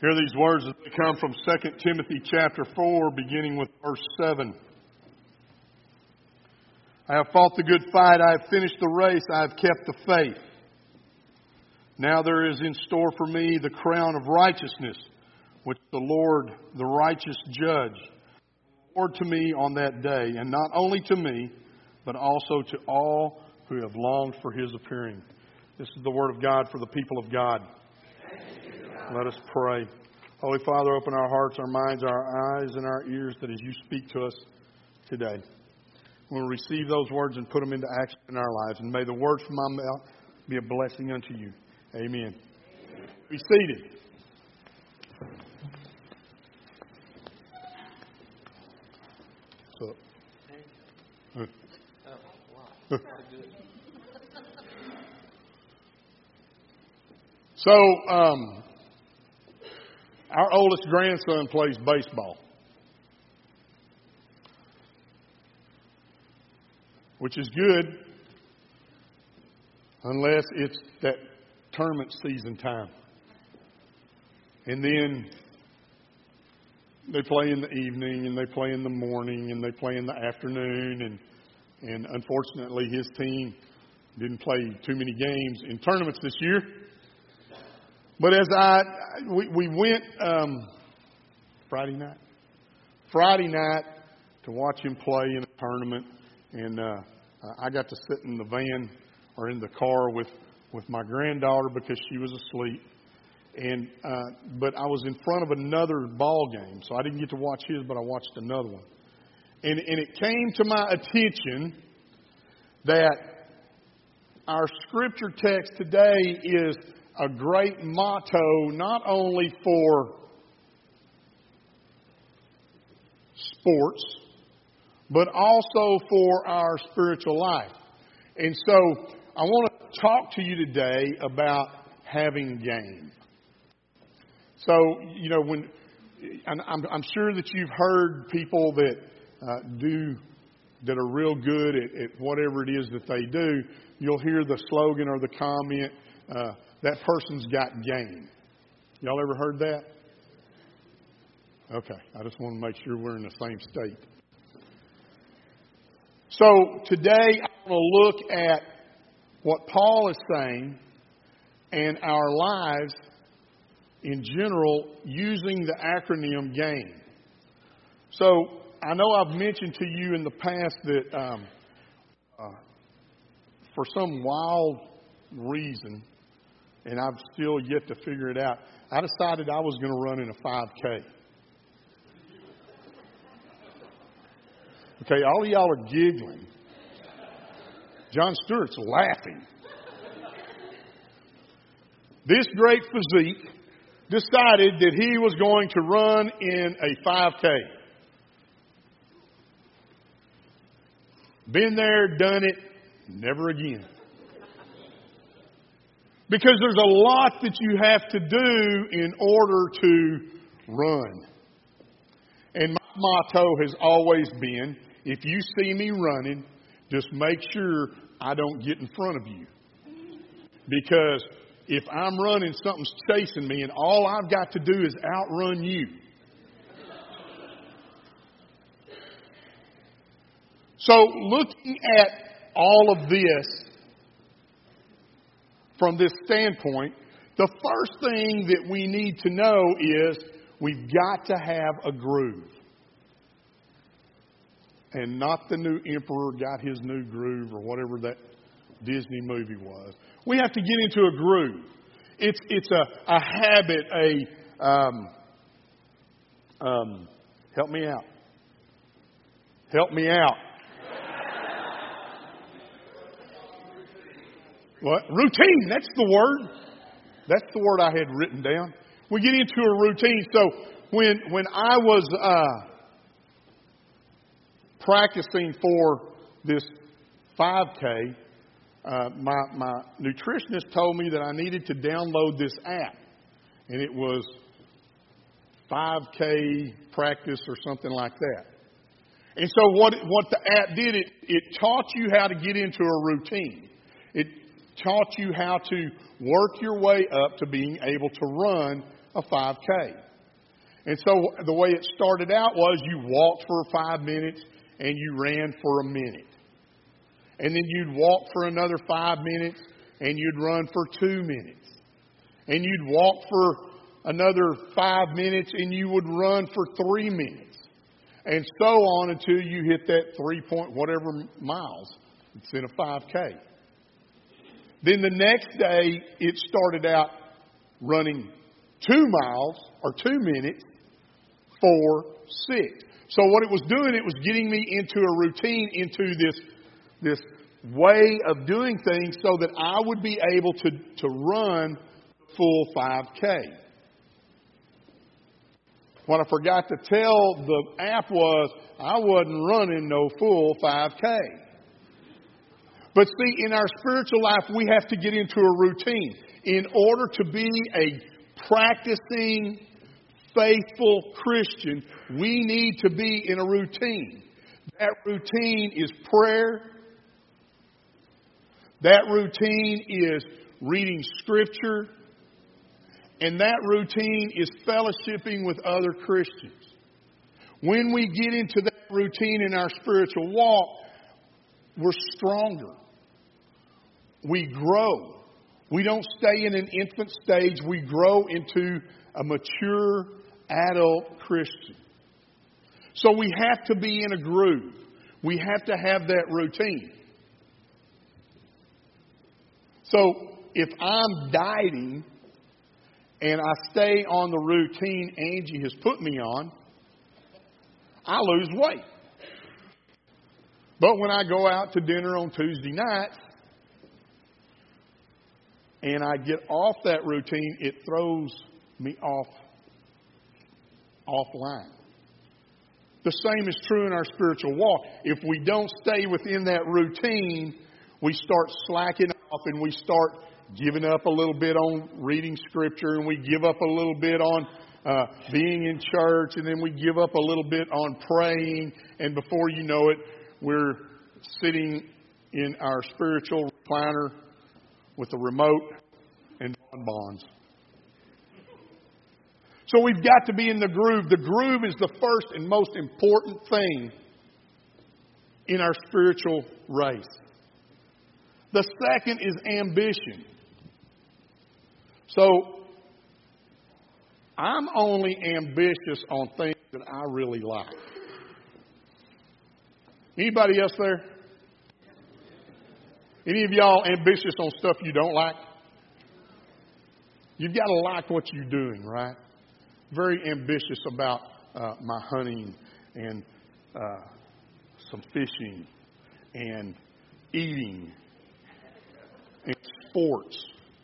Hear these words as they come from 2 Timothy chapter 4, beginning with verse 7. I have fought the good fight, I have finished the race, I have kept the faith. Now there is in store for me the crown of righteousness, which the Lord, the righteous judge, award to me on that day, and not only to me, but also to all who have longed for His appearing. This is the word of God for the people of God. Let us pray. Holy Father, open our hearts, our minds, our eyes, and our ears, that as you speak to us today, we'll receive those words and put them into action in our lives. And may the words from my mouth be a blessing unto you. Amen. Be seated. So, our oldest grandson plays baseball, which is good unless it's that tournament season time. And then they play in the evening, and they play in the morning, and they play in the afternoon, and unfortunately his team didn't play too many games in tournaments this year. But as we went Friday night to watch him play in a tournament, and I got to sit in the van or in the car with my granddaughter because she was asleep. And but I was in front of another ball game, so I didn't get to watch his, but I watched another one. And it came to my attention that our scripture text today is a great motto, not only for sports, but also for our spiritual life. And so I want to talk to you today about having game. So, you know, I'm sure that you've heard people that that are real good at whatever it is that they do. You'll hear the slogan or the comment, that person's got game. Y'all ever heard that? Okay, I just want to make sure we're in the same state. So today I want to look at what Paul is saying and our lives in general using the acronym GAME. So I know I've mentioned to you in the past that for some wild reason, and I've still yet to figure it out, I decided I was going to run in a 5K. Okay, all of y'all are giggling. John Stewart's laughing. This great physique decided that he was going to run in a 5K. Been there, done it, never again. Because there's a lot that you have to do in order to run. And my motto has always been, if you see me running, just make sure I don't get in front of you. Because if I'm running, something's chasing me, and all I've got to do is outrun you. So looking at all of this from this standpoint, the first thing that we need to know is we've got to have a groove. And not the new emperor got his new groove or whatever that Disney movie was. We have to get into a groove. It's a habit, help me out. Help me out. What? Routine, that's the word. That's the word I had written down. We get into a routine. So when I was practicing for this 5K, my nutritionist told me that I needed to download this app. And it was 5K practice or something like that. And so what the app did, it taught you how to get into a routine. It taught you how to work your way up to being able to run a 5K. And so the way it started out was you walked for 5 minutes and you ran for a minute. And then you'd walk for another 5 minutes and you'd run for 2 minutes. And you'd walk for another 5 minutes and you would run for 3 minutes. And so on until you hit that 3-point-whatever miles. It's in a 5K. Then the next day it started out running 2 miles or 2 minutes, 4, 6. So what it was doing, it was getting me into a routine, into this way of doing things so that I would be able to run full 5K. What I forgot to tell the app was I wasn't running no full 5K. But see, in our spiritual life, we have to get into a routine. In order to be a practicing, faithful Christian, we need to be in a routine. That routine is prayer. That routine is reading Scripture. And that routine is fellowshipping with other Christians. When we get into that routine in our spiritual walk, we're stronger. We grow. We don't stay in an infant stage. We grow into a mature adult Christian. So we have to be in a groove. We have to have that routine. So if I'm dieting and I stay on the routine Angie has put me on, I lose weight. But when I go out to dinner on Tuesday nights and I get off that routine, it throws me offline. The same is true in our spiritual walk. If we don't stay within that routine, we start slacking off and we start giving up a little bit on reading Scripture, and we give up a little bit on being in church, and then we give up a little bit on praying, and before you know it, we're sitting in our spiritual recliner with a remote and bonbons. So we've got to be in the groove. The groove is the first and most important thing in our spiritual race. The second is ambition. So I'm only ambitious on things that I really like. Anybody else there? Any of y'all ambitious on stuff you don't like? You've got to like what you're doing, right? Very ambitious about my hunting and some fishing and eating and sports.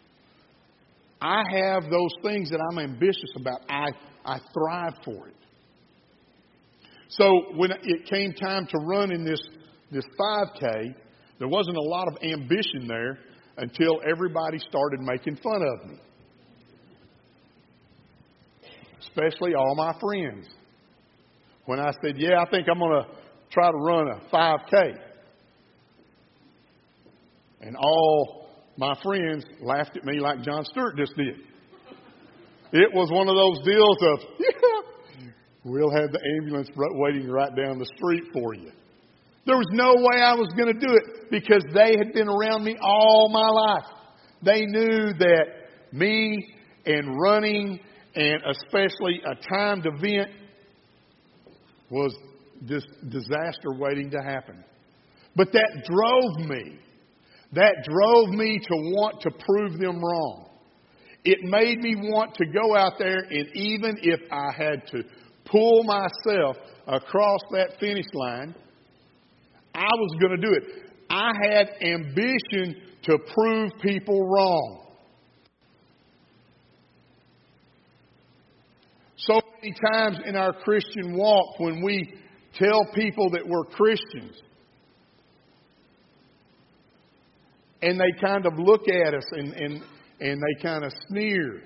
I have those things that I'm ambitious about. I thrive for it. So when it came time to run in this 5K, there wasn't a lot of ambition there until everybody started making fun of me. Especially all my friends. When I said, yeah, I think I'm going to try to run a 5K. And all my friends laughed at me like John Stewart just did. It was one of those deals of, yeah, we'll have the ambulance waiting right down the street for you. There was no way I was going to do it because they had been around me all my life. They knew that me and running and especially a timed event was just disaster waiting to happen. But that drove me. That drove me to want to prove them wrong. It made me want to go out there, and even if I had to pull myself across that finish line, I was going to do it. I had ambition to prove people wrong. So many times in our Christian walk, when we tell people that we're Christians, and they kind of look at us and they kind of sneer.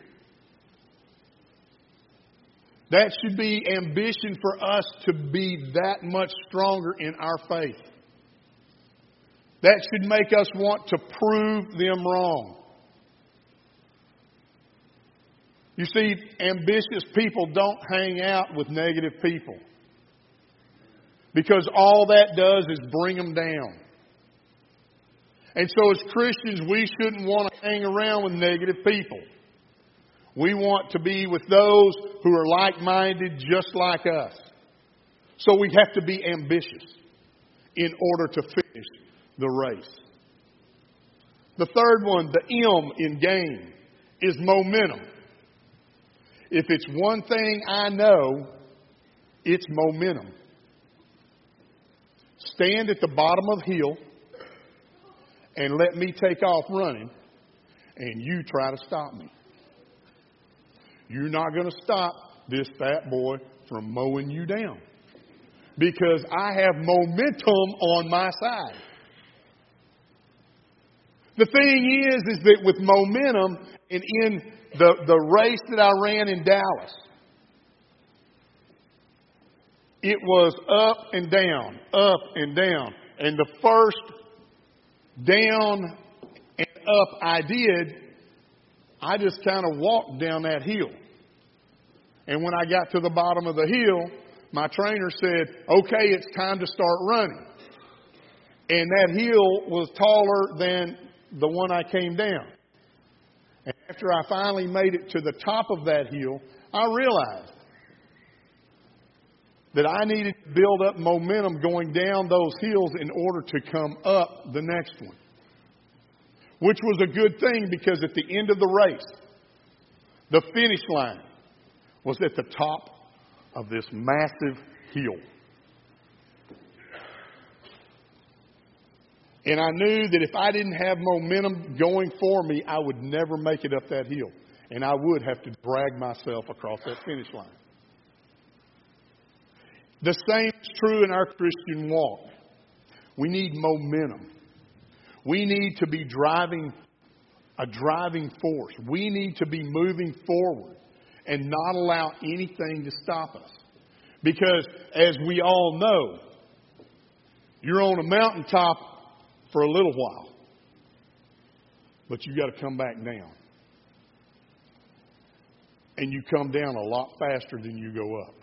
That should be ambition for us to be that much stronger in our faith. That should make us want to prove them wrong. You see, ambitious people don't hang out with negative people, because all that does is bring them down. And so as Christians, we shouldn't want to hang around with negative people. We want to be with those who are like-minded just like us. So we have to be ambitious in order to finish the race. The third one, the M in game, is momentum. If it's one thing I know, it's momentum. Stand at the bottom of the hill and let me take off running, and you try to stop me. You're not going to stop this fat boy from mowing you down, because I have momentum on my side. The thing is that with momentum, and in the race that I ran in Dallas, it was up and down, up and down. And the first down and up I did, I just kind of walked down that hill. And when I got to the bottom of the hill, my trainer said, okay, it's time to start running. And that hill was taller than the one I came down. And after I finally made it to the top of that hill, I realized that I needed to build up momentum going down those hills in order to come up the next one. Which was a good thing, because at the end of the race, the finish line was at the top of this massive hill. And I knew that if I didn't have momentum going for me, I would never make it up that hill. And I would have to drag myself across that finish line. The same is true in our Christian walk. We need momentum. We need to be a driving force. We need to be moving forward and not allow anything to stop us. Because as we all know, you're on a mountaintop for a little while, but you got to come back down. And you come down a lot faster than you go up.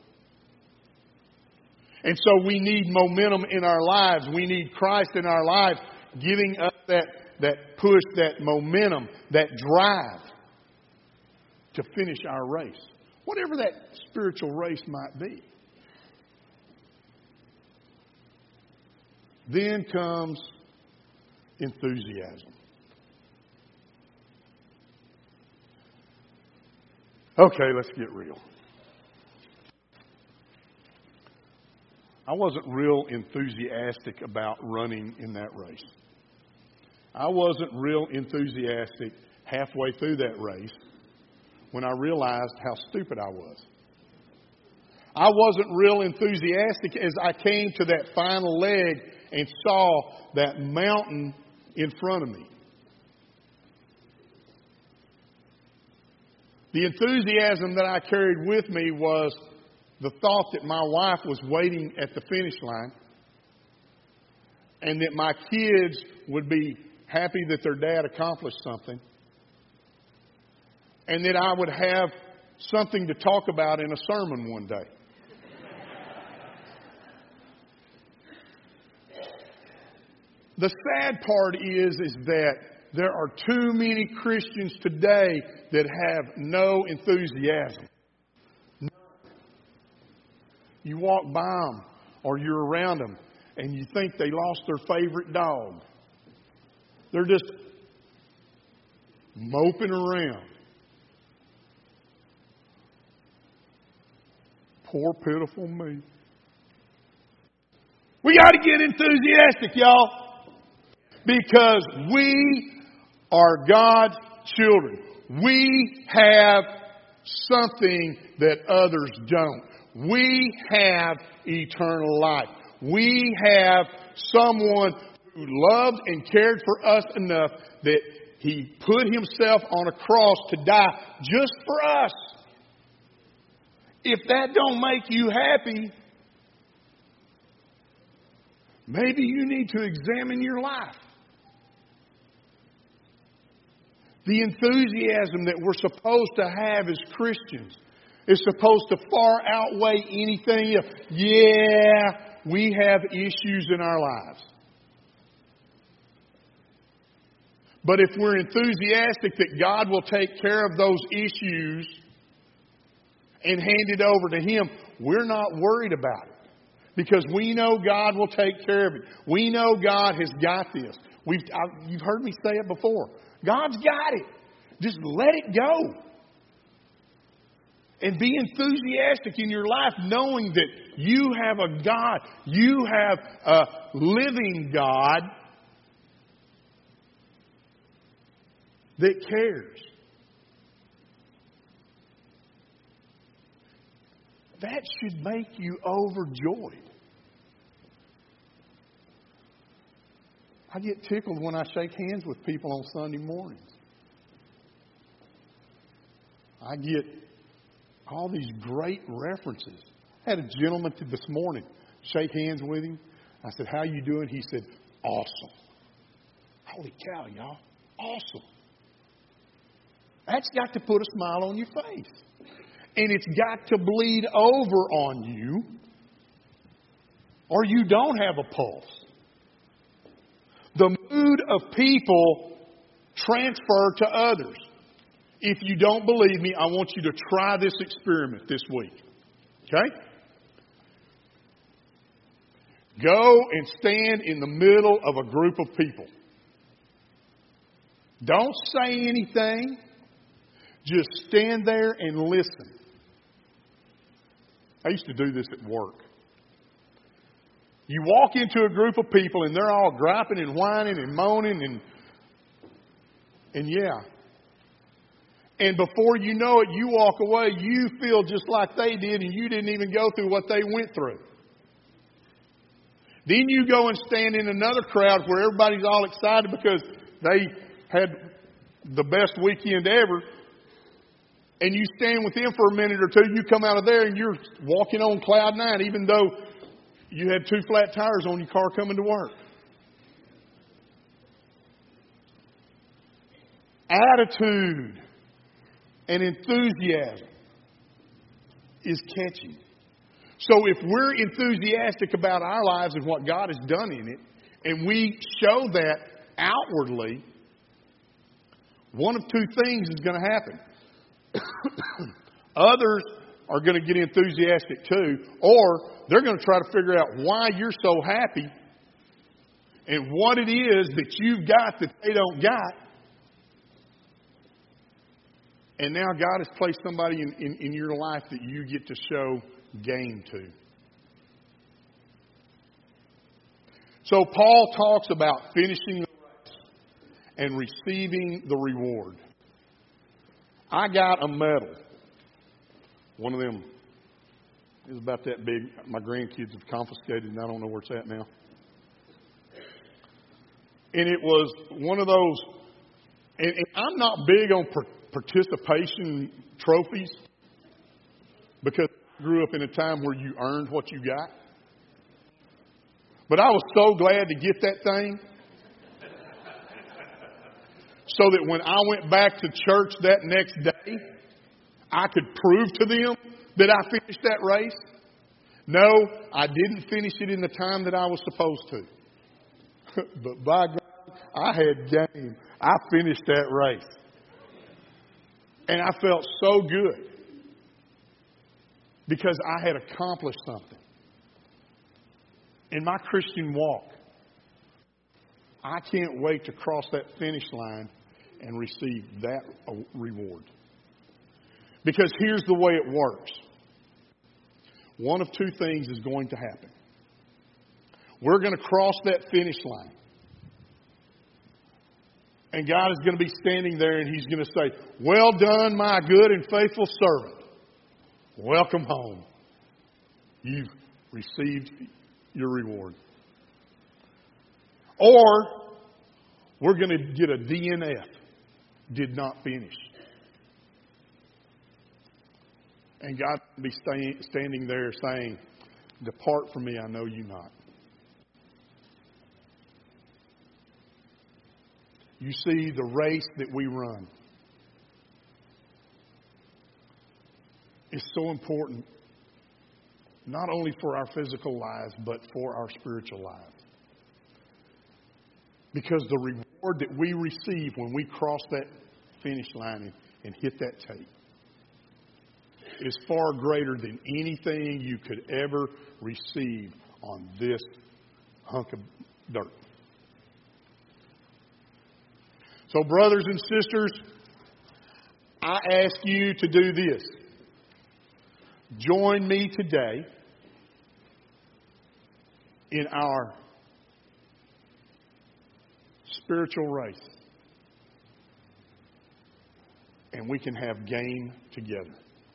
And so we need momentum in our lives. We need Christ in our lives giving us that push, that momentum, that drive to finish our race. Whatever that spiritual race might be. Then comes enthusiasm. Okay, let's get real. I wasn't real enthusiastic about running in that race. I wasn't real enthusiastic halfway through that race when I realized how stupid I was. I wasn't real enthusiastic as I came to that final leg and saw that mountain in front of me. The enthusiasm that I carried with me was the thought that my wife was waiting at the finish line, and that my kids would be happy that their dad accomplished something, and that I would have something to talk about in a sermon one day. The sad part is that there are too many Christians today that have no enthusiasm. You walk by them or you're around them and you think they lost their favorite dog. They're just moping around. Poor, pitiful me. We got to get enthusiastic, y'all, because we are God's children. We have something that others don't. We have eternal life. We have someone who loved and cared for us enough that He put Himself on a cross to die just for us. If that don't make you happy, maybe you need to examine your life. The enthusiasm that we're supposed to have as Christians is supposed to far outweigh anything else. Yeah, we have issues in our lives. But if we're enthusiastic that God will take care of those issues and hand it over to Him, we're not worried about it. Because we know God will take care of it. We know God has got this. You've heard me say it before. God's got it. Just let it go. And be enthusiastic in your life knowing that you have a God. You have a living God that cares. That should make you overjoyed. I get tickled when I shake hands with people on Sunday mornings. I get all these great references. I had a gentleman this morning shake hands with him. I said, "How you doing?" He said, "Awesome." Holy cow, y'all. Awesome. That's got to put a smile on your face. And it's got to bleed over on you, or you don't have a pulse. The mood of people transfer to others. If you don't believe me, I want you to try this experiment this week. Okay? Go and stand in the middle of a group of people. Don't say anything. Just stand there and listen. I used to do this at work. You walk into a group of people and they're all griping and whining and moaning and yeah. And before you know it, you walk away, you feel just like they did and you didn't even go through what they went through. Then you go and stand in another crowd where everybody's all excited because they had the best weekend ever. And you stand with them for a minute or two, you come out of there and you're walking on cloud nine, even though you had 2 flat tires on your car coming to work. Attitude and enthusiasm is catching. So if we're enthusiastic about our lives and what God has done in it, and we show that outwardly, one of 2 things is going to happen. Others are going to get enthusiastic too, or they're going to try to figure out why you're so happy and what it is that you've got that they don't got. And now God has placed somebody in your life that you get to show game to. So Paul talks about finishing the race and receiving the reward. I got a medal. One of them is about that big. My grandkids have confiscated and I don't know where it's at now. And it was one of those, and I'm not big on participation trophies because I grew up in a time where you earned what you got. But I was so glad to get that thing so that when I went back to church that next day, I could prove to them that I finished that race. No, I didn't finish it in the time that I was supposed to. But by God, I had game. I finished that race. And I felt so good because I had accomplished something. In my Christian walk, I can't wait to cross that finish line and receive that reward. Because here's the way it works. One of 2 things is going to happen. We're going to cross that finish line. And God is going to be standing there and He's going to say, "Well done, my good and faithful servant. Welcome home. You've received your reward." Or we're going to get a DNF. Did not finish. And God will be standing there saying, "Depart from me, I know you not." You see the race that we run. It's so important, not only for our physical lives, but for our spiritual lives. Because the reward that we receive when we cross that finish line and hit that tape is far greater than anything you could ever receive on this hunk of dirt. So, brothers and sisters, I ask you to do this. Join me today in our spiritual race. And we can have game together.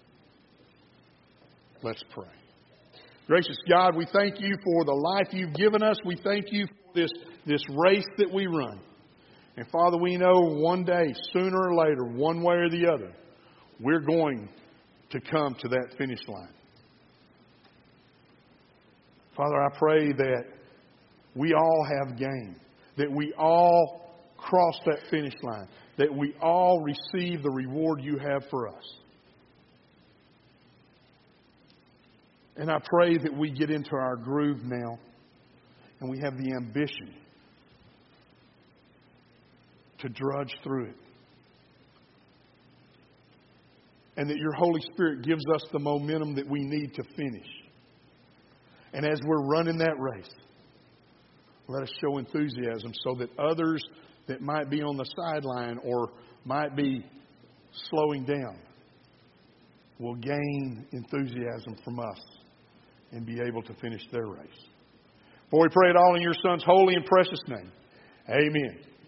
Let's pray. Gracious God, we thank you for the life you've given us. We thank you for this race that we run. And Father, we know one day, sooner or later, one way or the other, we're going to come to that finish line. Father, I pray that we all have game, that we all cross that finish line, that we all receive the reward you have for us. And I pray that we get into our groove now and we have the ambition to drudge through it. And that your Holy Spirit gives us the momentum that we need to finish. And as we're running that race, let us show enthusiasm so that others that might be on the sideline or might be slowing down will gain enthusiasm from us and be able to finish their race. For we pray it all in your Son's holy and precious name. Amen.